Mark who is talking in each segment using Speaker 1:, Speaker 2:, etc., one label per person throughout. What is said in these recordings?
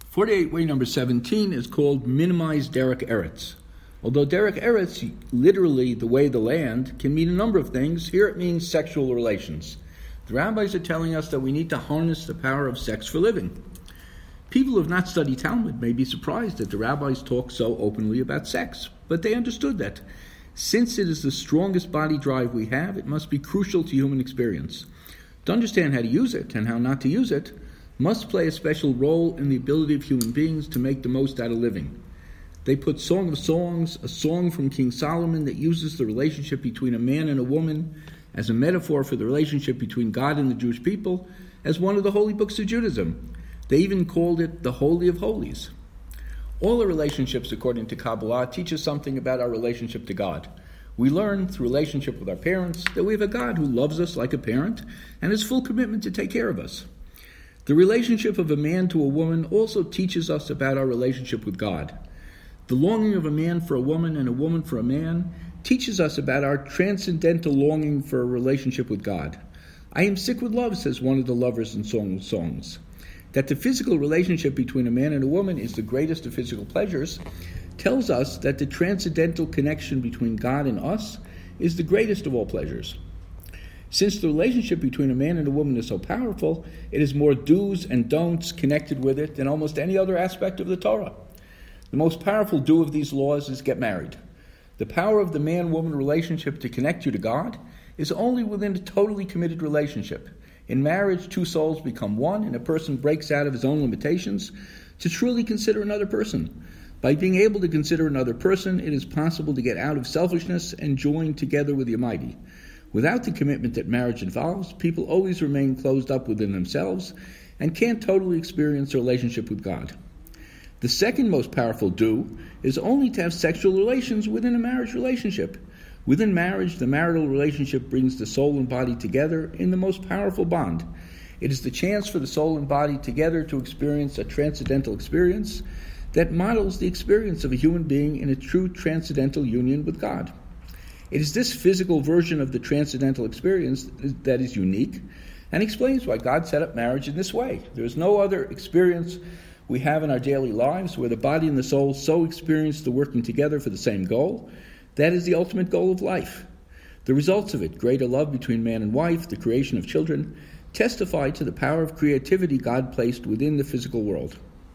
Speaker 1: 48 way number 17 is called Minimize Derech Eretz. Although Derech Eretz, literally the way the land, can mean a number of things, here it means sexual relations. The rabbis are telling us that we need to harness the power of sex for living. People who have not studied Talmud may be surprised that the rabbis talk so openly about sex, but they understood that since it is the strongest body drive we have, it must be crucial to human experience. To understand how to use it and how not to use it must play a special role in the ability of human beings to make the most out of living. They put Song of Songs, a song from King Solomon that uses the relationship between a man and a woman as a metaphor for the relationship between God and the Jewish people, as one of the holy books of Judaism. They even called it the Holy of Holies. All our relationships, according to Kabbalah, teach us something about our relationship to God. We learn through relationship with our parents that we have a God who loves us like a parent and has full commitment to take care of us. The relationship of a man to a woman also teaches us about our relationship with God. The longing of a man for a woman and a woman for a man teaches us about our transcendental longing for a relationship with God. I am sick with love, says one of the lovers in Song of Songs. That the physical relationship between a man and a woman is the greatest of physical pleasures tells us that the transcendental connection between God and us is the greatest of all pleasures. Since the relationship between a man and a woman is so powerful, it has more do's and don'ts connected with it than almost any other aspect of the Torah. The most powerful do of these laws is get married. The power of the man-woman relationship to connect you to God is only within a totally committed relationship. In marriage, two souls become one, and a person breaks out of his own limitations to truly consider another person. By being able to consider another person, it is possible to get out of selfishness and join together with the Almighty. Without the commitment that marriage involves, people always remain closed up within themselves and can't totally experience a relationship with God. The second most powerful do is only to have sexual relations within a marriage relationship. Within marriage, the marital relationship brings the soul and body together in the most powerful bond. It is the chance for the soul and body together to experience a transcendental experience that models the experience of a human being in a true transcendental union with God. It is this physical version of the transcendental experience that is unique and explains why God set up marriage in this way. There is no other experience we have in our daily lives where the body and the soul so experience the working together for the same goal. That is the ultimate goal of life. The results of it, greater love between man and wife, the creation of children, testify to the power of creativity God placed within the physical world.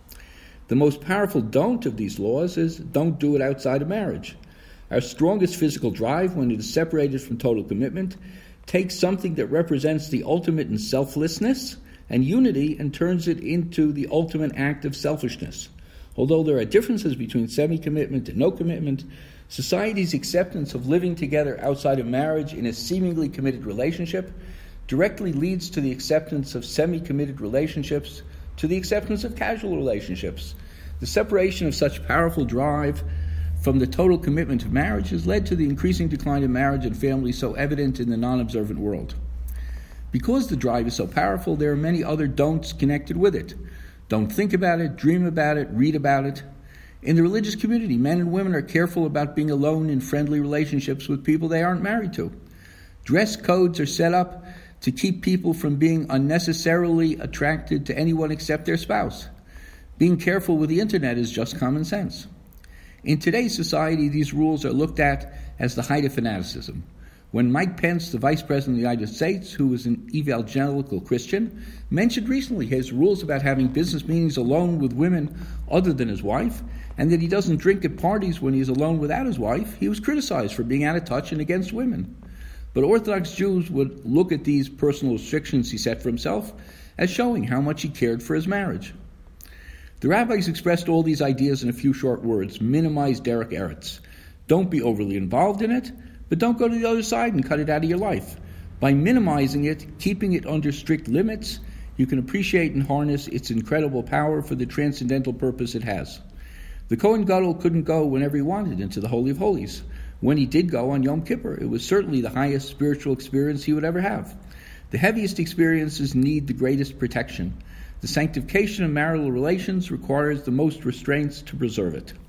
Speaker 1: The most powerful don't of these laws is don't do it outside of marriage. Our strongest physical drive, when it is separated from total commitment, takes something that represents the ultimate in selflessness and unity and turns it into the ultimate act of selfishness. Although there are differences between semi-commitment and no commitment, society's acceptance of living together outside of marriage in a seemingly committed relationship directly leads to the acceptance of semi-committed relationships, to the acceptance of casual relationships. The separation of such powerful drive from the total commitment of marriage has led to the increasing decline of marriage and family so evident in the non-observant world. Because the drive is so powerful, there are many other don'ts connected with it. Don't think about it, dream about it, read about it. In the religious community, men and women are careful about being alone in friendly relationships with people they aren't married to. Dress codes are set up to keep people from being unnecessarily attracted to anyone except their spouse. Being careful with the internet is just common sense. In today's society, these rules are looked at as the height of fanaticism. When Mike Pence, the Vice President of the United States, who is an evangelical Christian, mentioned recently his rules about having business meetings alone with women other than his wife, and that he doesn't drink at parties when he is alone without his wife, he was criticized for being out of touch and against women. But Orthodox Jews would look at these personal restrictions he set for himself as showing how much he cared for his marriage. The rabbis expressed all these ideas in a few short words. Minimize Derech Eretz. Don't be overly involved in it, but don't go to the other side and cut it out of your life. By minimizing it, keeping it under strict limits, you can appreciate and harness its incredible power for the transcendental purpose it has. The Kohen Gadol couldn't go whenever he wanted into the Holy of Holies. When he did go on Yom Kippur, it was certainly the highest spiritual experience he would ever have. The heaviest experiences need the greatest protection. The sanctification of marital relations requires the most restraints to preserve it.